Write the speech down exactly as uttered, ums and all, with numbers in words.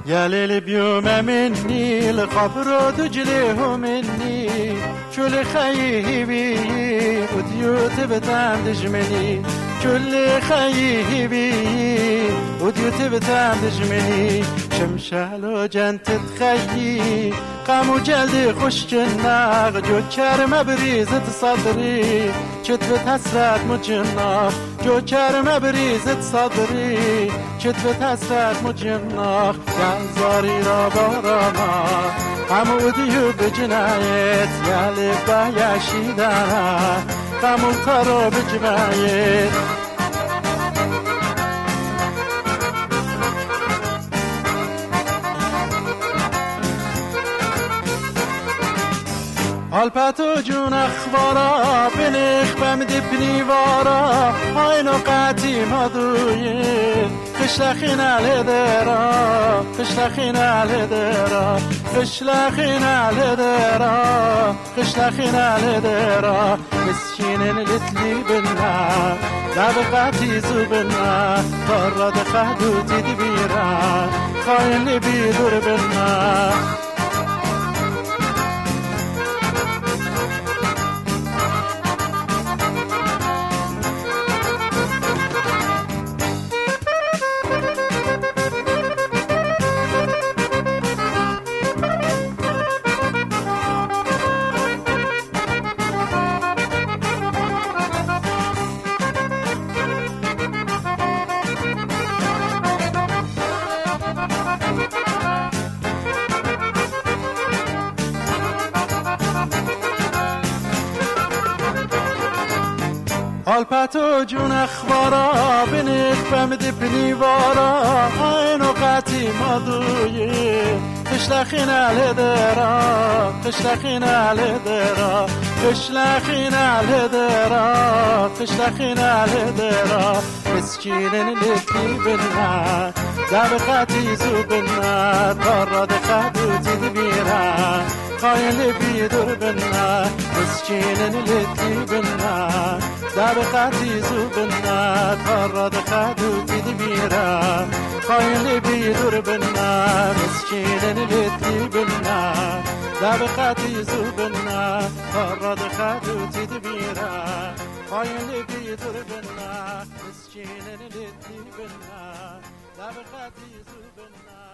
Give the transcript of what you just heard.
يا ليل بيوم مني القبر دجله مني كل خيبي وديوت بتعم دجمني كل خيبي وديوت بتعم دجمني شمشالو جنت تخيي قامو جلدي خش جناغ جو كرم بريزة صدري كتبت حسرات مجناغ جو كرم بريزة صدري كتبت حسرات مجناغ زاري را باراما عموديو بجنايت يا لبا يا شيدانا قامو تارو بجمايت الباتو جون اخبارا بنخ بمدی بنیوارا آینو قطی مدویه خشلخین علی درا خشلخین علی درا خشلخین علی درا خشلخین علی درا مسکینن لتلی بنا لب قطی زوبنا تارا دخدو تیدی بیرا خاین لی بیدور بنا الباتو جون اخبارا بنت بمدی بنیوارا اینو قطی مدویه خشلخین علی درا خشلخین علی درا خشلخین علی درا خشلخین علی درا مسکینن لکی بنا لب قطی زوبنا تارا دخدو تید بیرا خاین بیدور بنا مسکینن لکی بنا لب قطی زوبنا تارا دخدو تید بیرا خاین بیدور بنا مسکینن لکی بنا لب قطی زوبنا تارا دخدو تید بیرا خاین بیدور بنا مسکینن لکی بنا لب قطی زوبنا